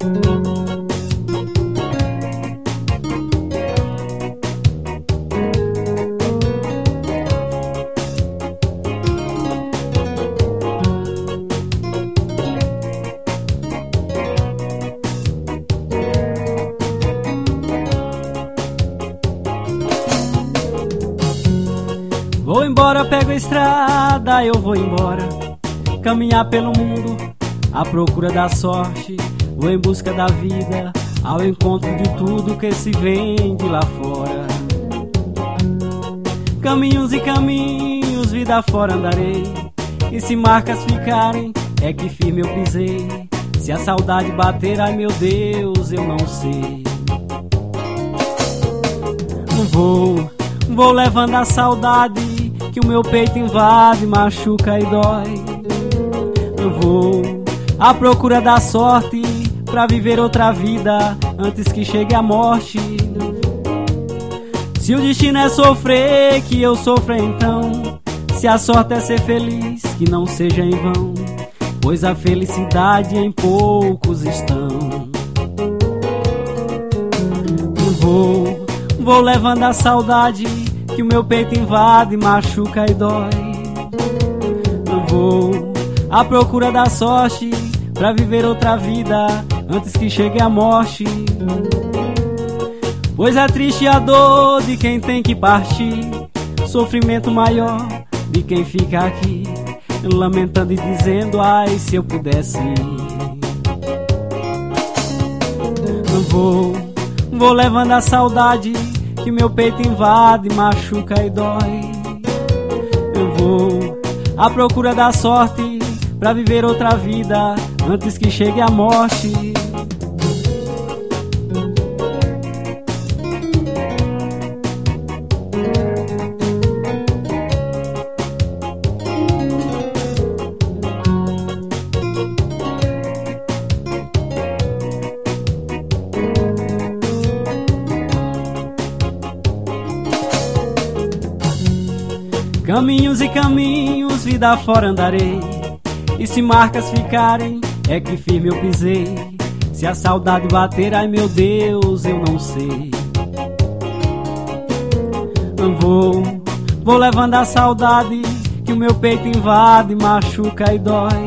Vou embora, pego a estrada, eu vou embora, caminhar pelo mundo à procura da sorte. Vou em busca da vida, ao encontro de tudo que se vende lá fora. Caminhos e caminhos, vida fora andarei, e se marcas ficarem, é que firme eu pisei. Se a saudade bater, ai meu Deus, eu não sei. Vou levando a saudade que o meu peito invade, machuca e dói. Eu vou à procura da sorte pra viver outra vida antes que chegue a morte. Se o destino é sofrer, que eu sofra então. Se a sorte é ser feliz, que não seja em vão, pois a felicidade em poucos estão. Vou levando a saudade que o meu peito invade, machuca e dói. Eu vou à procura da sorte pra viver outra vida antes que chegue a morte. Pois é triste a dor de quem tem que partir, sofrimento maior de quem fica aqui, lamentando e dizendo, ai, se eu pudesse ir. Vou levando a saudade que meu peito invade, machuca e dói. Eu vou à procura da sorte pra viver outra vida antes que chegue a morte. Caminhos e caminhos, vida fora andarei, e se marcas ficarem, é que firme eu pisei. Se a saudade bater, ai meu Deus, eu não sei. Vou levando a saudade que o meu peito invade, machuca e dói.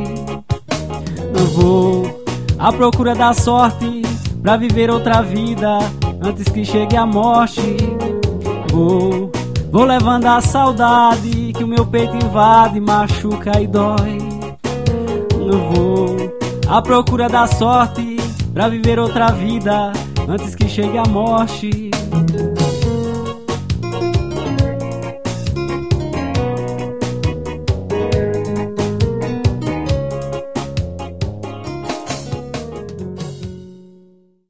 Vou à procura da sorte pra viver outra vida antes que chegue a morte. Vou levando a saudade que o meu peito invade, machuca e dói. Eu vou à procura da sorte pra viver outra vida antes que chegue a morte.